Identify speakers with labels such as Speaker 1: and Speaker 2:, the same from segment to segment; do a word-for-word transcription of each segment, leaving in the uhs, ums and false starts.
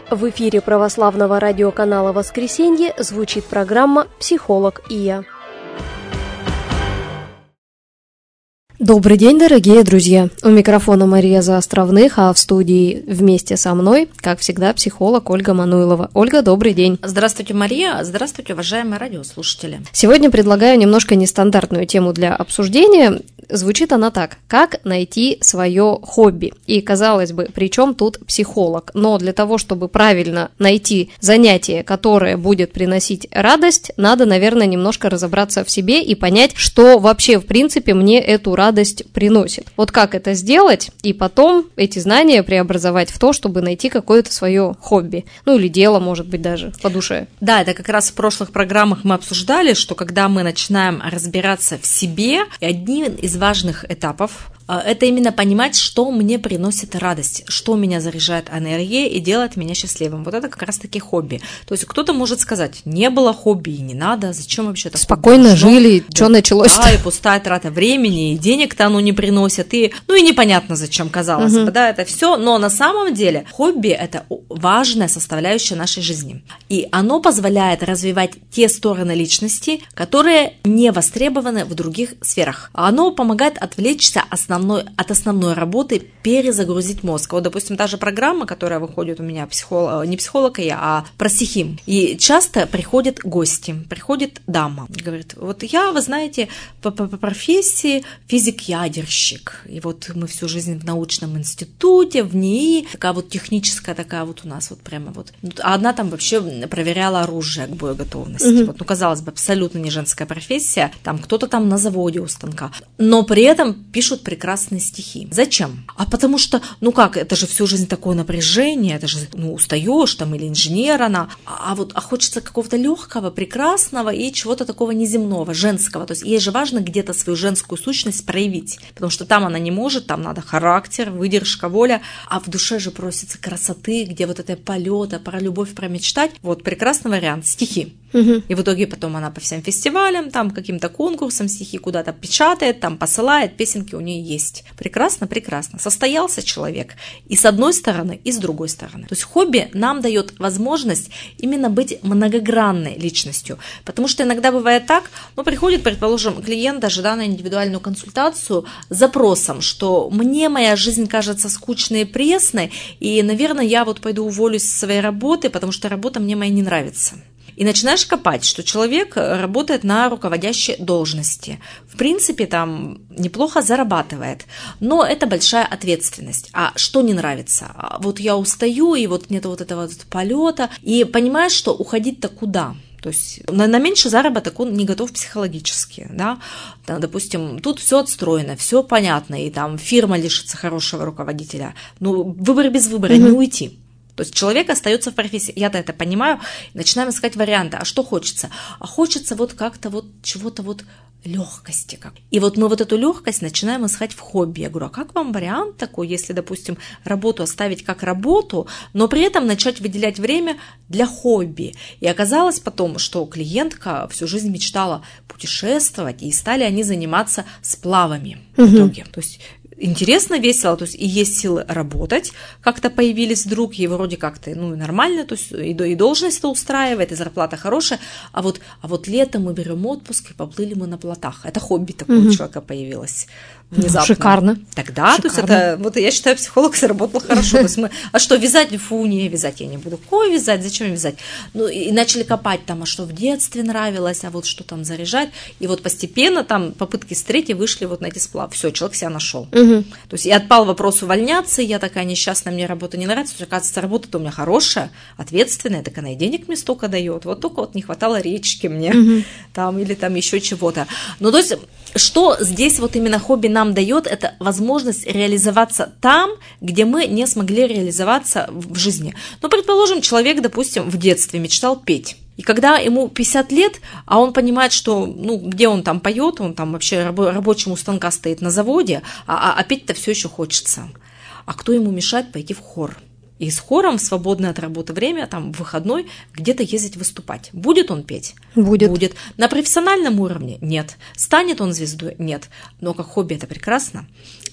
Speaker 1: В эфире православного радиоканала «Воскресенье» звучит программа «Психолог и я». Добрый день, дорогие друзья! У микрофона Мария Заостровных, а в студии вместе со мной, как всегда, психолог Ольга Мануйлова. Ольга, добрый день!
Speaker 2: Здравствуйте, Мария! Здравствуйте, уважаемые радиослушатели!
Speaker 1: Сегодня предлагаю немножко нестандартную тему для обсуждения. Звучит она так: как найти свое хобби? И, казалось бы, при чем тут психолог? Но для того, чтобы правильно найти занятие, которое будет приносить радость, надо, наверное, немножко разобраться в себе и понять, что вообще, в принципе, мне эту радость радость приносит. Вот как это сделать, и потом эти знания преобразовать в то, чтобы найти какое-то свое хобби. Ну или дело, может быть, даже по душе.
Speaker 2: Да, это как раз в прошлых программах мы обсуждали, что когда мы начинаем разбираться в себе, один из важных этапов – это именно понимать, что мне приносит радость, что меня заряжает энергией и делает меня счастливым. Вот это как раз-таки хобби. То есть кто-то может сказать, не было хобби и не надо, зачем вообще это?
Speaker 1: Спокойно
Speaker 2: хобби?
Speaker 1: жили,
Speaker 2: да,
Speaker 1: что началось-то?
Speaker 2: Да, и пустая трата времени, и денег-то оно не приносит, и, ну и непонятно зачем, казалось бы, угу. да, это все. Но на самом деле хобби – это важная составляющая нашей жизни. И оно позволяет развивать те стороны личности, которые не востребованы в других сферах. Оно помогает отвлечься основным от основной работы, перезагрузить мозг. Вот, допустим, та же программа, которая выходит у меня, психолог, не психолог я, а про стихи. И часто приходят гости, приходит дама, говорит, вот я, вы знаете, по, по, по профессии физик-ядерщик. И вот мы всю жизнь в научном институте, в НИИ, такая вот техническая, такая вот у нас вот прямо вот. А одна там вообще проверяла оружие к боеготовности. Угу. Вот, ну, казалось бы, абсолютно не женская профессия. Там кто-то там на заводе у станка. Но при этом пишут прекрасные стихи. Зачем? А потому что, ну как, это же всю жизнь такое напряжение, это же, ну, устаешь там, или инженер она, а, а вот а хочется какого-то легкого, прекрасного и чего-то такого неземного, женского. То есть ей же важно где-то свою женскую сущность проявить, потому что там она не может, там надо характер, выдержка, воля, а в душе же просится красоты, где вот это полета, про любовь, про мечтать. Вот прекрасный вариант, стихи. Угу. И в итоге потом она по всем фестивалям, там каким-то конкурсам стихи куда-то печатает, там посылает, песенки у нее есть. Прекрасно, прекрасно. Состоялся человек и с одной стороны, и с другой стороны. То есть хобби нам дает возможность именно быть многогранной личностью. Потому что иногда бывает так, ну, приходит, предположим, клиент даже да, на индивидуальную консультацию с запросом, что мне моя жизнь кажется скучной и пресной, и, наверное, я вот пойду уволюсь со своей работы, потому что работа мне моя не нравится. И начинаешь копать, что человек работает на руководящей должности. В принципе, там неплохо зарабатывает, но это большая ответственность. А что не нравится? Вот я устаю, и вот нет вот этого вот полета. И понимаешь, что уходить-то куда? То есть на, на меньший заработок он не готов психологически, да, допустим, тут все отстроено, все понятно, и там фирма лишится хорошего руководителя, ну, выбор без выбора, mm-hmm. не уйти. То есть человек остается в профессии, я-то это понимаю, начинаем искать варианты, а что хочется? А хочется вот как-то вот чего-то вот легкости. Как. И вот мы вот эту легкость начинаем искать в хобби. Я говорю, а как вам вариант такой, если, допустим, работу оставить как работу, но при этом начать выделять время для хобби? И оказалось потом, что клиентка всю жизнь мечтала путешествовать, и стали они заниматься сплавами в итоге. То есть интересно, весело, то есть и есть силы работать, как-то появились вдруг, ей вроде как-то, ну, нормально, то есть и, и должность-то устраивает, и зарплата хорошая, а вот, а вот летом мы берем отпуск и поплыли мы на плотах. Это хобби такое угу. у человека появилось. Внезапно.
Speaker 1: Шикарно.
Speaker 2: Тогда,
Speaker 1: Шикарно.
Speaker 2: То есть это, вот я считаю, психолог заработал хорошо. То есть мы, а что, вязать? Фу, не, вязать я не буду. Кой вязать? Зачем вязать? Ну, и начали копать там, а что в детстве нравилось, а вот что там заряжать. И вот постепенно там попытки с третьей вышли вот на эти сплавы. Все, человек себя нашел. Угу. То есть и отпал вопрос увольняться, и я такая несчастная, мне работа не нравится. Оказывается, работа-то у меня хорошая, ответственная, так она и денег мне столько дает. Вот только вот не хватало речки мне, угу. там, или там еще чего-то. Ну, то есть, что здесь вот именно хобби нам дает, это возможность реализоваться там, где мы не смогли реализоваться в жизни. Ну, предположим, человек, допустим, в детстве мечтал петь. И когда ему пятьдесят лет, а он понимает, что, ну, где он там поет, он там вообще рабочим у станка стоит на заводе, а, а петь-то все еще хочется. А кто ему мешает пойти в хор? И с хором в свободное от работы время, там, в выходной, где-то ездить выступать. Будет он петь?
Speaker 1: Будет.
Speaker 2: Будет. На профессиональном уровне? Нет. Станет он звездой? Нет. Но как хобби это прекрасно.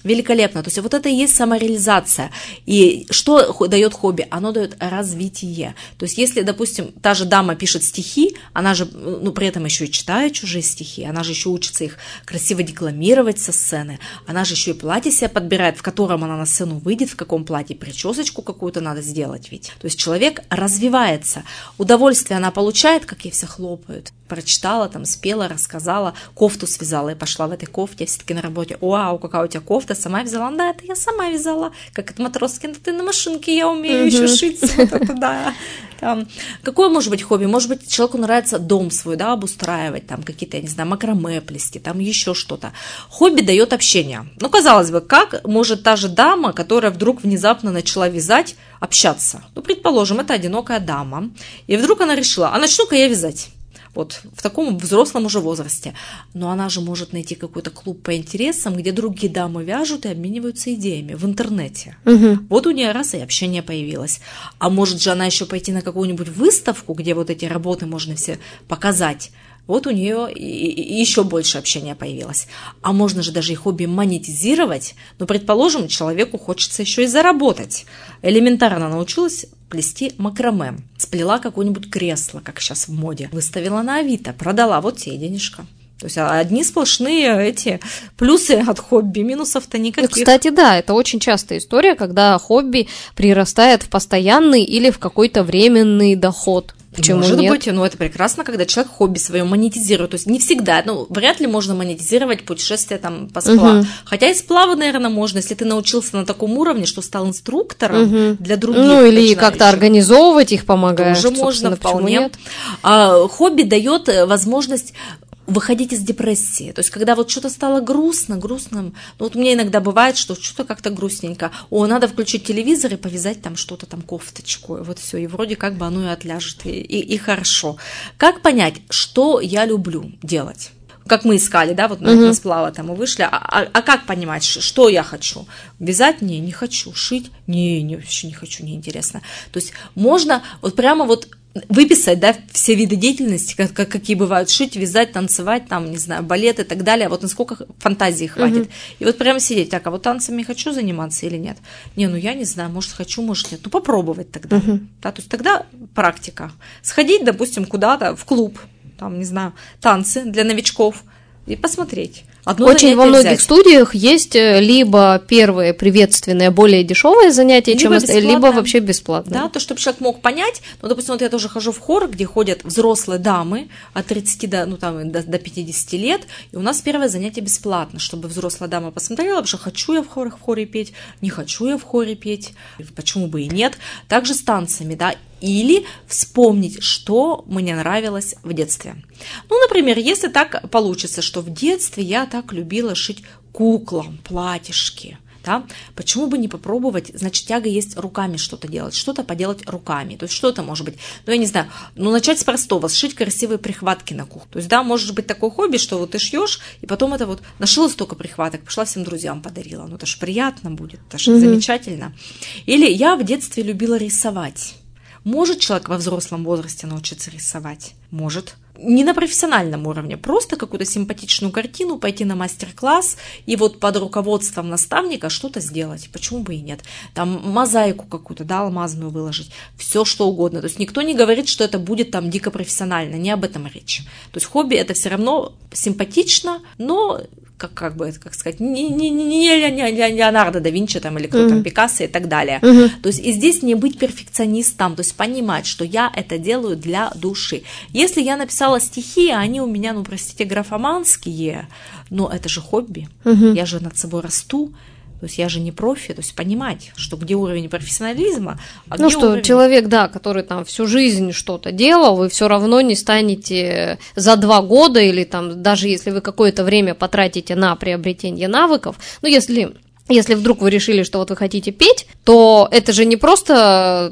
Speaker 2: Великолепно. То есть вот это и есть самореализация. И что дает хобби? Оно дает развитие. То есть если, допустим, та же дама пишет стихи, она же, ну, при этом еще и читает чужие стихи, она же еще учится их красиво декламировать со сцены, она же еще и платье себе подбирает, в котором она на сцену выйдет, в каком платье, причесочку какую-то надо сделать ведь. То есть человек развивается. Удовольствие она получает, как ей все хлопают. Прочитала, там, спела, рассказала, кофту связала и пошла в этой кофте, все-таки на работе, вау, какая у тебя кофта, сама вязала, да, это я сама вязала, как это матроски, ну ты на машинке, я умею еще шить, вот это, да. Там. Какое может быть хобби? Может быть, человеку нравится дом свой, да, обустраивать, там, какие-то, я не знаю, макраме плести, там, еще что-то. Хобби дает общение. Ну, казалось бы, как может та же дама, которая вдруг внезапно начала вязать, общаться? Ну, предположим, это одинокая дама, и вдруг она решила, а начну-ка я вязать. Вот в таком взрослом уже возрасте. Но она же может найти какой-то клуб по интересам, где другие дамы вяжут и обмениваются идеями в интернете. Угу. Вот у нее раз и общение появилось. А может же она еще пойти на какую-нибудь выставку, где вот эти работы можно все показать. Вот у нее и еще больше общения появилось. А можно же даже и хобби монетизировать. Но, предположим, человеку хочется еще и заработать. Элементарно научилась плести макраме. Сплела какое-нибудь кресло, как сейчас в моде. Выставила на Авито, продала, вот тебе денежка. То есть одни сплошные эти плюсы от хобби, минусов-то никаких.
Speaker 1: Кстати, да, это очень частая история, когда хобби прирастает в постоянный или в какой-то временный доход. Почему
Speaker 2: Может
Speaker 1: нет?
Speaker 2: быть, но это прекрасно, когда человек хобби свое монетизирует. То есть не всегда, ну, вряд ли можно монетизировать путешествие там по сплаву. Угу. Хотя и сплавы, наверное, можно, если ты научился на таком уровне, что стал инструктором угу. для других.
Speaker 1: Ну, или как-то организовывать их, помогаешь.
Speaker 2: Тоже можно, вполне. А, хобби дает возможность выходить из депрессии. То есть, когда вот что-то стало грустно, грустным, ну, вот мне иногда бывает, что что-то как-то грустненько, о, надо включить телевизор и повязать там что-то, там кофточку, и вот все, и вроде как бы оно и отляжет, и, и, и хорошо. Как понять, что я люблю делать? Как мы искали, да, вот мы uh-huh. на сплава там и вышли, а, а, а как понимать, что я хочу? Вязать? Не, не хочу. Шить? Не, не, вообще не хочу, неинтересно. То есть можно вот прямо вот выписать, да, все виды деятельности, как, как, какие бывают, шить, вязать, танцевать, там, не знаю, балет и так далее, вот насколько фантазии хватит. Uh-huh. И вот прямо сидеть, так, а вот танцами хочу заниматься или нет? Не, ну я не знаю, может хочу, может нет. Ну попробовать тогда. Uh-huh. Да, то есть тогда практика. Сходить, допустим, куда-то в клуб, там, не знаю, танцы для новичков и посмотреть. Одно
Speaker 1: Очень во многих взять. студиях есть либо первые приветственные, более дешевые занятия, либо чем остальные, либо вообще бесплатные.
Speaker 2: Да, то, чтобы человек мог понять. Ну, допустим, вот я тоже хожу в хор, где ходят взрослые дамы от тридцати до, ну, там, до, до пятидесяти лет, и у нас первое занятие бесплатно, чтобы взрослая дама посмотрела, потому что хочу я в хоре, в хоре петь, не хочу я в хоре петь, почему бы и нет. Также с танцами, да, или вспомнить, что мне нравилось в детстве. Ну, например, если так получится, что в детстве я так любила шить куклам платьишки, да, почему бы не попробовать, значит, тяга есть руками что-то делать, что-то поделать руками, то есть что-то может быть, ну, я не знаю, ну, начать с простого, сшить красивые прихватки на кухне, то есть, да, может быть такое хобби, что вот ты шьешь, и потом это вот нашила столько прихваток, пошла всем друзьям подарила, ну, это ж приятно будет, это ж mm-hmm. замечательно. Или я в детстве любила рисовать. Может человек во взрослом возрасте научиться рисовать? Может. Не на профессиональном уровне, просто какую-то симпатичную картину, пойти на мастер-класс и вот под руководством наставника что-то сделать. Почему бы и нет? Там мозаику какую-то, да, алмазную выложить, все что угодно. То есть никто не говорит, что это будет там дико профессионально, не об этом речь. То есть хобби это все равно симпатично, но как, как бы, как сказать, не, не, не, не Леонардо да Винчи там, или кто mm-hmm. там, Пикассо и так далее. Mm-hmm. То есть и здесь не быть перфекционистом, то есть понимать, что я это делаю для души. Если я написала стихи, а они у меня, ну, простите, графоманские, но это же хобби, mm-hmm. я же над собой расту. То есть я же не профи, то есть понимать, что где уровень профессионализма, а
Speaker 1: ну
Speaker 2: где
Speaker 1: что,
Speaker 2: уровень...
Speaker 1: человек, да, который там всю жизнь что-то делал, вы все равно не станете за два года или там даже если вы какое-то время потратите на приобретение навыков, ну если, если вдруг вы решили, что вот вы хотите петь, то это же не просто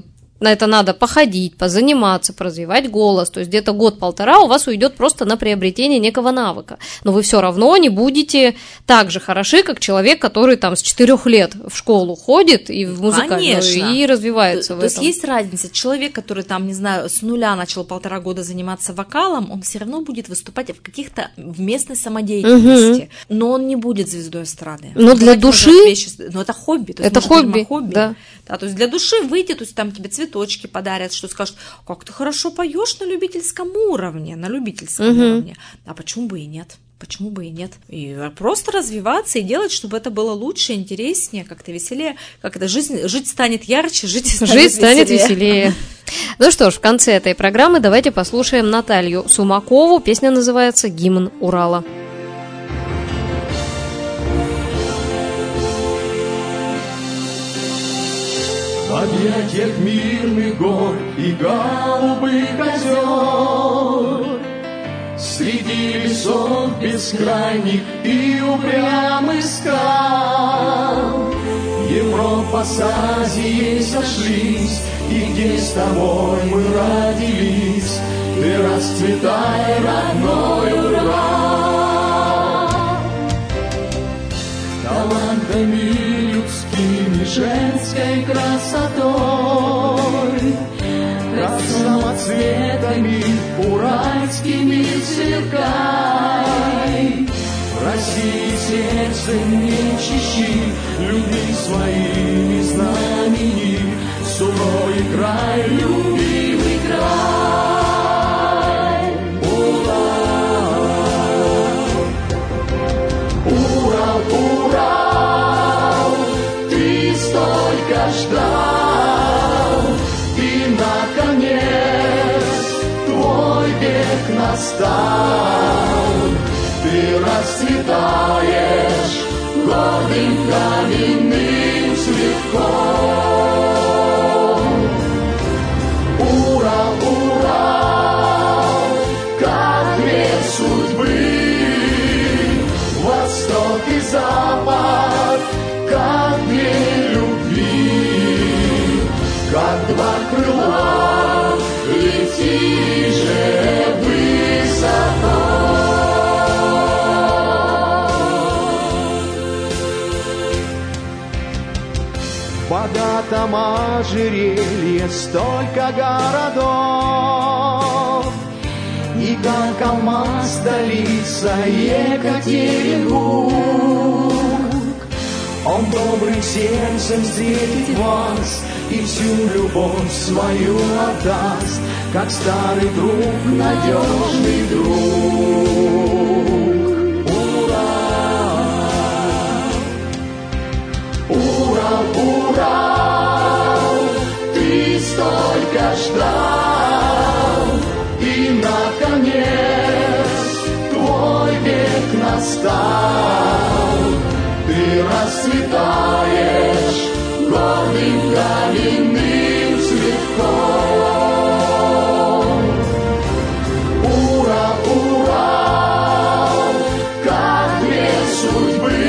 Speaker 1: На это надо походить, позаниматься, поразвивать голос. То есть где-то год-полтора у вас уйдет просто на приобретение некого навыка. Но вы все равно не будете так же хороши, как человек, который там с четырех лет в школу ходит и в музыкальную,
Speaker 2: Конечно.
Speaker 1: И развивается
Speaker 2: то,
Speaker 1: в
Speaker 2: то
Speaker 1: этом.
Speaker 2: То есть есть разница. Человек, который там, не знаю, с нуля начал полтора года заниматься вокалом, он все равно будет выступать в каких-то в местной самодеятельности. Угу. Но он не будет звездой эстрады.
Speaker 1: Но для души...
Speaker 2: Вещи, но это хобби. То есть
Speaker 1: это хобби,
Speaker 2: хобби.
Speaker 1: Да.
Speaker 2: Да, то есть для души выйти, то есть там тебе цветочки подарят, что скажут, как ты хорошо поешь на любительском уровне, на любительском угу. уровне. А почему бы и нет? Почему бы и нет? И просто развиваться и делать, чтобы это было лучше, интереснее, как-то веселее. Как это жизнь, жить станет ярче, жить станет
Speaker 1: жить
Speaker 2: веселее.
Speaker 1: станет веселее. Ну что ж, в конце этой программы давайте послушаем Наталью Сумакову. Песня называется «Гимн Урала».
Speaker 3: В объятиях мирных гор и голубых озер, среди лесов бескрайних и упрямых скал, Европа с Азией сошлись, и где с тобой мы родились, ты расцветай, родной Урал. Талантами людскими, женской красотой, как самоцветами уральскими сверкай. В России сердцем не чищи, люби своими знамени суровый край, любимый край. Урал, Урал, Урал, ты столько ждал, и наконец твой век настал. Ты расцветаешь гордым каменным цветком. Урал, Урал, как две судьбы, восток и запад, как две любви, как два крыла, лети же высоко. В богатом ожерелье столько городов, и как алмаз столица Екатеринбург. Он добрым сердцем встретит вас и всю любовь свою отдаст, как старый друг, надежный друг. Урал, Урал, Урал, ты столько ждал, и наконец твой век настал. Ты расцветаешь гордым каменным цветком. Урал, Урал, как две судьбы,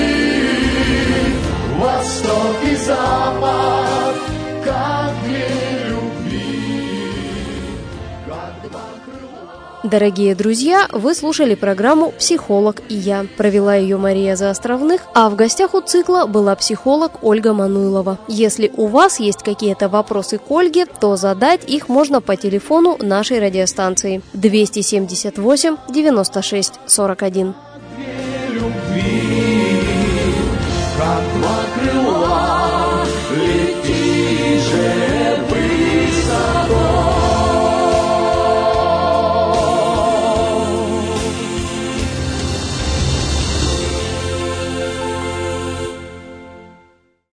Speaker 3: восток и запад, как две любви, как два крыла.
Speaker 1: Дорогие друзья, вы слушали программу «Психолог и я». Провела ее Мария Заостровных, а в гостях у цикла была психолог Ольга Мануйлова. Если у вас есть какие-то вопросы к Ольге, то задать их можно по телефону нашей радиостанции двести семьдесят восемь девяносто шесть сорок один.